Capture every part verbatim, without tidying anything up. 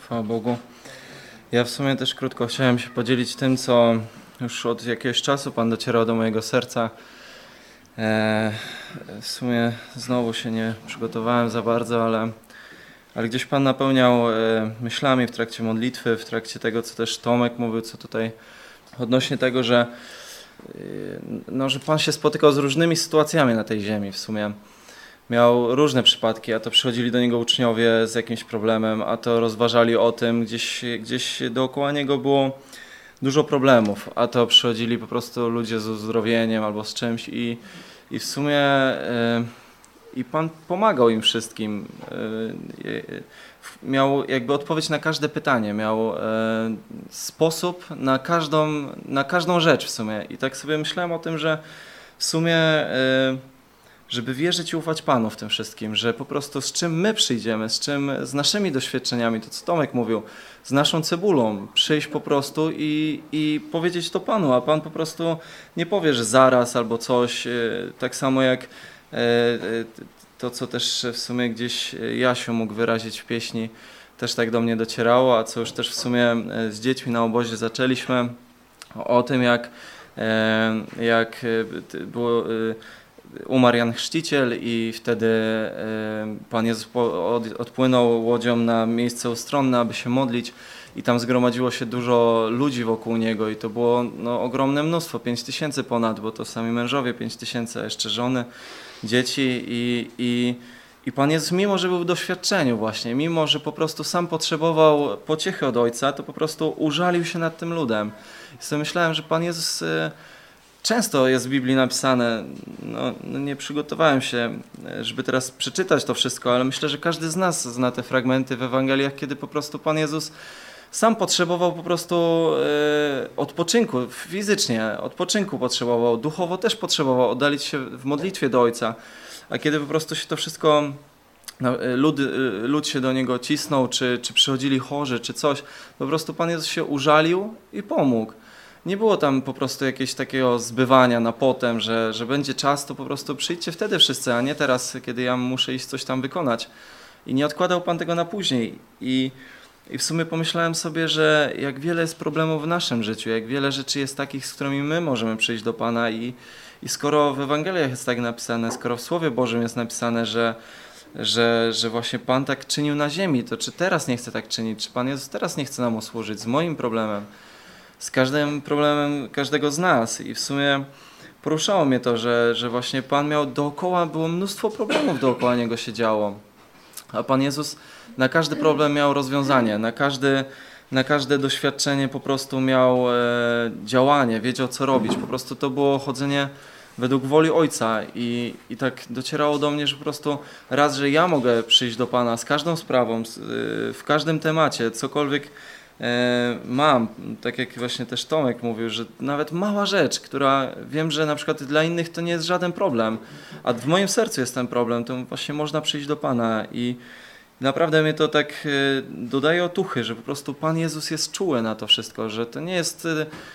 Chwała Bogu. Ja w sumie też krótko chciałem się podzielić tym, co już od jakiegoś czasu Pan docierał do mojego serca. E, w sumie znowu się nie przygotowałem za bardzo, ale, ale gdzieś Pan napełniał e, myślami w trakcie modlitwy, w trakcie tego, co też Tomek mówił, co tutaj odnośnie tego, że, e, no, że Pan się spotykał z różnymi sytuacjami na tej ziemi w sumie. Miał różne przypadki, a to przychodzili do niego uczniowie z jakimś problemem, a to rozważali o tym, gdzieś, gdzieś dookoła niego było dużo problemów, a to przychodzili po prostu ludzie z uzdrowieniem albo z czymś i, i w sumie yy, i Pan pomagał im wszystkim. Yy, miał jakby odpowiedź na każde pytanie, miał yy, sposób na każdą, na każdą rzecz w sumie i tak sobie myślałem o tym, że w sumie yy, żeby wierzyć i ufać Panu w tym wszystkim, że po prostu z czym my przyjdziemy, z czym, z naszymi doświadczeniami, to co Tomek mówił, z naszą cebulą, przyjść po prostu i, i powiedzieć to Panu, a Pan po prostu nie powie, że zaraz albo coś, tak samo jak to, co też w sumie gdzieś Jasiu mógł wyrazić w pieśni, też tak do mnie docierało, a co już też w sumie z dziećmi na obozie zaczęliśmy, o tym jak, jak było... Umarł Jan Chrzciciel i wtedy Pan Jezus odpłynął łodzią na miejsce ustronne, aby się modlić i tam zgromadziło się dużo ludzi wokół Niego i to było no, ogromne mnóstwo, pięć tysięcy ponad, bo to sami mężowie, pięć tysięcy, a jeszcze żony, dzieci i, i, i Pan Jezus, mimo że był w doświadczeniu właśnie, mimo że po prostu sam potrzebował pociechy od Ojca, to po prostu użalił się nad tym ludem. I sobie myślałem, że Pan Jezus... Często jest w Biblii napisane, no, no nie przygotowałem się, żeby teraz przeczytać to wszystko, ale myślę, że każdy z nas zna te fragmenty w Ewangeliach, kiedy po prostu Pan Jezus sam potrzebował po prostu e, odpoczynku, fizycznie odpoczynku potrzebował, duchowo też potrzebował oddalić się w modlitwie do Ojca, a kiedy po prostu się to wszystko, no, lud, lud się do Niego cisnął, czy, czy przychodzili chorzy, czy coś, po prostu Pan Jezus się użalił i pomógł. Nie było tam po prostu jakiegoś takiego zbywania na potem, że, że będzie czas, to po prostu przyjdźcie wtedy wszyscy, a nie teraz, kiedy ja muszę iść coś tam wykonać. I nie odkładał Pan tego na później. I, i w sumie pomyślałem sobie, że jak wiele jest problemów w naszym życiu, jak wiele rzeczy jest takich, z którymi my możemy przyjść do Pana i, i skoro w Ewangeliach jest tak napisane, skoro w Słowie Bożym jest napisane, że, że, że właśnie Pan tak czynił na ziemi, to czy teraz nie chce tak czynić? Czy Pan Jezus teraz nie chce nam usłużyć z moim problemem? Z każdym problemem każdego z nas i w sumie poruszało mnie to, że, że właśnie Pan miał dookoła, było mnóstwo problemów dookoła Niego się działo, a Pan Jezus na każdy problem miał rozwiązanie, na, każdy, na każde doświadczenie po prostu miał e, działanie, wiedział co robić, po prostu to było chodzenie według woli Ojca i, i tak docierało do mnie, że po prostu raz, że ja mogę przyjść do Pana z każdą sprawą, z, y, w każdym temacie, cokolwiek mam, tak jak właśnie też Tomek mówił, że nawet mała rzecz, która wiem, że na przykład dla innych to nie jest żaden problem, a w moim sercu jest ten problem, to właśnie można przyjść do Pana i naprawdę mnie to tak dodaje otuchy, że po prostu Pan Jezus jest czuły na to wszystko, że to nie jest,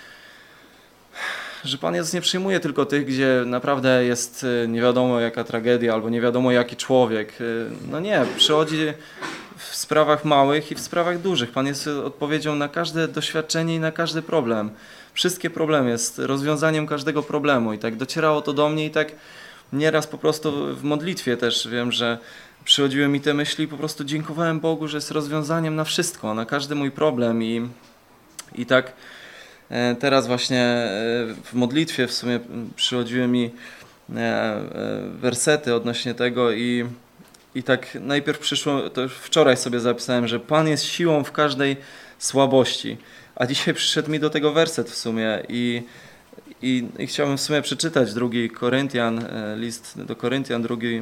że Pan Jezus nie przyjmuje tylko tych, gdzie naprawdę jest nie wiadomo jaka tragedia albo nie wiadomo jaki człowiek. No nie, przychodzi w sprawach małych i w sprawach dużych. Pan jest odpowiedzią na każde doświadczenie i na każdy problem. Wszystkie problemy jest rozwiązaniem każdego problemu i tak docierało to do mnie i tak nieraz po prostu w modlitwie też wiem, że przychodziły mi te myśli i po prostu dziękowałem Bogu, że jest rozwiązaniem na wszystko, na każdy mój problem i, i tak teraz właśnie w modlitwie w sumie przychodziły mi wersety odnośnie tego i I tak najpierw przyszło, to już wczoraj sobie zapisałem, że Pan jest siłą w każdej słabości. A dzisiaj przyszedł mi do tego werset w sumie i, i, i chciałbym w sumie przeczytać drugi Koryntian, list do Koryntian, drugi,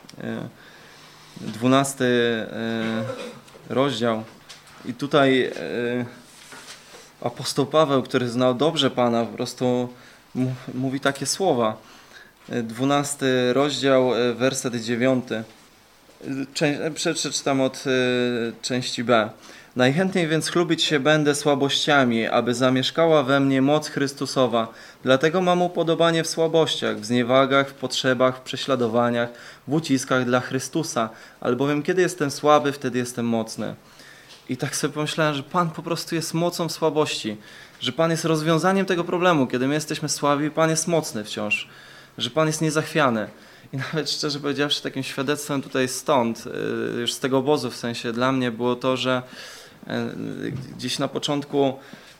dwunasty rozdział. I tutaj apostoł Paweł, który znał dobrze Pana, po prostu mówi takie słowa. Dwunasty rozdział, werset dziewiąty. Przeczytam od y, części B. Najchętniej więc chlubić się będę słabościami, aby zamieszkała we mnie moc Chrystusowa. Dlatego mam upodobanie w słabościach, w zniewagach, w potrzebach, w prześladowaniach, w uciskach dla Chrystusa. Albowiem kiedy jestem słaby, wtedy jestem mocny. I tak sobie pomyślałem, że Pan po prostu jest mocą w słabości, że Pan jest rozwiązaniem tego problemu, kiedy my jesteśmy słabi, Pan jest mocny wciąż, że Pan jest niezachwiany. I nawet szczerze powiedziawszy, takim świadectwem tutaj stąd, już z tego obozu w sensie dla mnie było to, że gdzieś na początku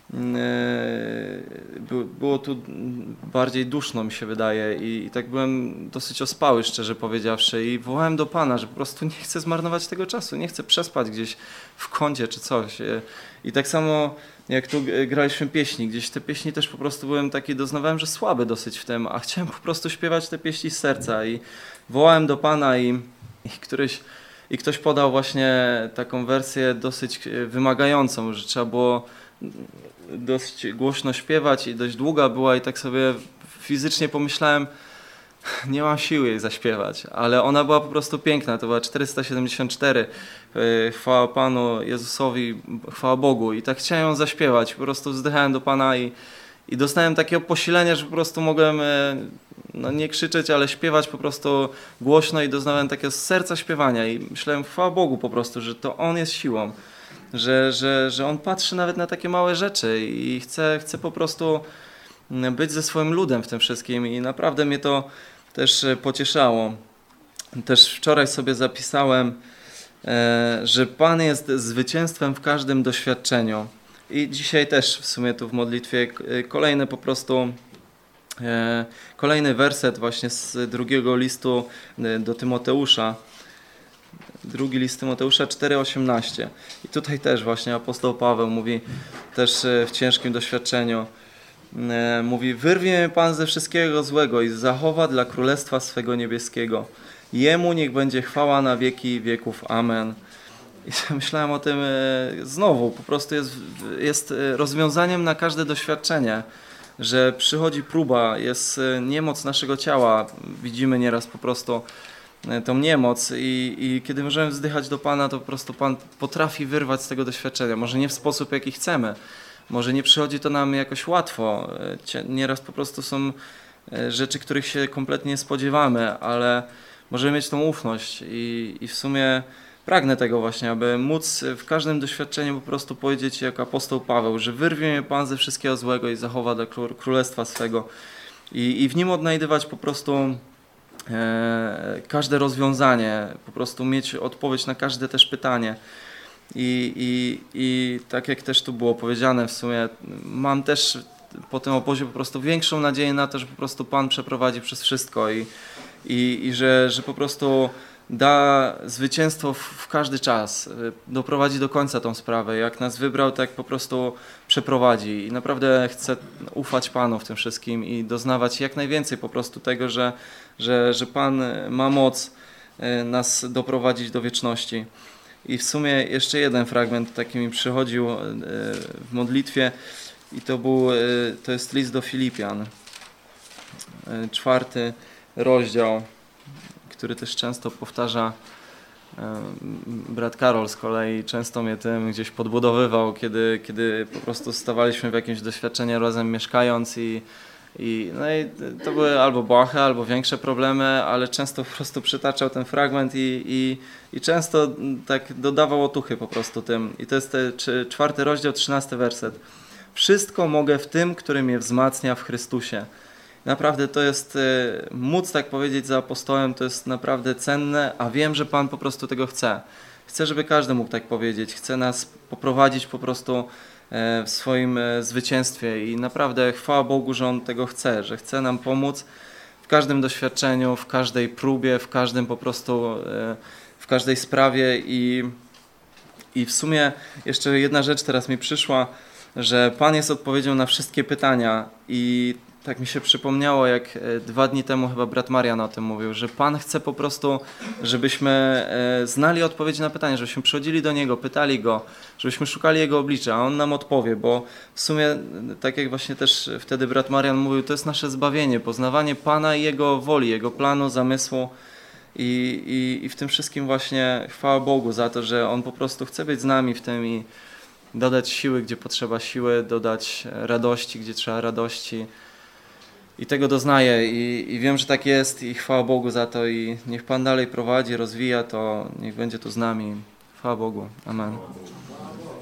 było tu bardziej duszno, mi się wydaje, i, i tak byłem dosyć ospały, szczerze powiedziawszy, i wołałem do Pana, że po prostu nie chcę zmarnować tego czasu, nie chcę przespać gdzieś w kącie czy coś. I tak samo jak tu graliśmy pieśni, gdzieś te pieśni też po prostu byłem taki, doznawałem, że słaby dosyć w tym, a chciałem po prostu śpiewać te pieśni z serca i wołałem do Pana i, i któryś i ktoś podał właśnie taką wersję dosyć wymagającą, że trzeba było dość głośno śpiewać i dość długa była i tak sobie fizycznie pomyślałem, nie mam siły jej zaśpiewać, ale ona była po prostu piękna, to była czterysta siedemdziesiąt cztery, chwała Panu Jezusowi, chwała Bogu, i tak chciałem ją zaśpiewać, po prostu wzdychałem do Pana i, i dostałem takiego posilenia, że po prostu mogłem no, nie krzyczeć, ale śpiewać po prostu głośno i doznałem takiego z serca śpiewania i myślałem, chwała Bogu po prostu, że to On jest siłą. Że, że, że On patrzy nawet na takie małe rzeczy i chce, chce po prostu być ze swoim ludem w tym wszystkim i naprawdę mnie to też pocieszało. Też wczoraj sobie zapisałem, że Pan jest zwycięstwem w każdym doświadczeniu. I dzisiaj też w sumie tu w modlitwie kolejny po prostu kolejny werset właśnie z drugiego listu do Tymoteusza. Drugi list Tymoteusza cztery osiemnaście. I tutaj też właśnie apostoł Paweł mówi też w ciężkim doświadczeniu. Mówi, wyrwie mnie Pan ze wszystkiego złego i zachowa dla Królestwa swego niebieskiego. Jemu niech będzie chwała na wieki wieków. Amen. I myślałem o tym znowu. Po prostu jest, jest rozwiązaniem na każde doświadczenie, że przychodzi próba, jest niemoc naszego ciała. Widzimy nieraz po prostu tą niemoc i, i kiedy możemy wzdychać do Pana, to po prostu Pan potrafi wyrwać z tego doświadczenia. Może nie w sposób, jaki chcemy, może nie przychodzi to nam jakoś łatwo. Nieraz po prostu są rzeczy, których się kompletnie nie spodziewamy, ale możemy mieć tą ufność i, i w sumie pragnę tego właśnie, aby móc w każdym doświadczeniu po prostu powiedzieć jak apostoł Paweł, że wyrwie mnie Pan ze wszystkiego złego i zachowa dla królestwa swego i, i w nim odnajdywać po prostu każde rozwiązanie, po prostu mieć odpowiedź na każde też pytanie. I, i, i tak jak też tu było powiedziane, w sumie mam też po tym obozie po prostu większą nadzieję na to, że po prostu Pan przeprowadzi przez wszystko i, i, i że, że po prostu da zwycięstwo w, w każdy czas, doprowadzi do końca tą sprawę. Jak nas wybrał, tak po prostu przeprowadzi i naprawdę chcę ufać Panu w tym wszystkim i doznawać jak najwięcej po prostu tego, że, że, że Pan ma moc nas doprowadzić do wieczności. I w sumie jeszcze jeden fragment taki mi przychodził w modlitwie i to był, to jest list do Filipian, czwarty rozdział, który też często powtarza brat Karol z kolei, często mnie tym gdzieś podbudowywał, kiedy, kiedy po prostu stawaliśmy w jakimś doświadczeniu razem mieszkając i, i, no i to były albo błahe, albo większe problemy, ale często po prostu przytaczał ten fragment i, i, i często tak dodawał otuchy po prostu tym. I to jest te, czy, czwarty rozdział, trzynasty werset. Wszystko mogę w tym, który mnie wzmacnia w Chrystusie. Naprawdę to jest, móc tak powiedzieć za apostołem, to jest naprawdę cenne, a wiem, że Pan po prostu tego chce. Chce, żeby każdy mógł tak powiedzieć. Chce nas poprowadzić po prostu w swoim zwycięstwie i naprawdę chwała Bogu, że On tego chce, że chce nam pomóc w każdym doświadczeniu, w każdej próbie, w każdym po prostu, w każdej sprawie i, i w sumie jeszcze jedna rzecz teraz mi przyszła, że Pan jest odpowiedzią na wszystkie pytania i tak mi się przypomniało, jak dwa dni temu chyba brat Marian o tym mówił, że Pan chce po prostu, żebyśmy znali odpowiedzi na pytania, żebyśmy przychodzili do Niego, pytali Go, żebyśmy szukali Jego oblicza, a On nam odpowie, bo w sumie, tak jak właśnie też wtedy brat Marian mówił, to jest nasze zbawienie, poznawanie Pana i Jego woli, Jego planu, zamysłu i, i, i w tym wszystkim właśnie chwała Bogu za to, że On po prostu chce być z nami w tym i dodać siły, gdzie potrzeba siły, dodać radości, gdzie trzeba radości. I tego doznaję i, i wiem, że tak jest i chwała Bogu za to i niech Pan dalej prowadzi, rozwija to, niech będzie tu z nami. Chwała Bogu. Amen.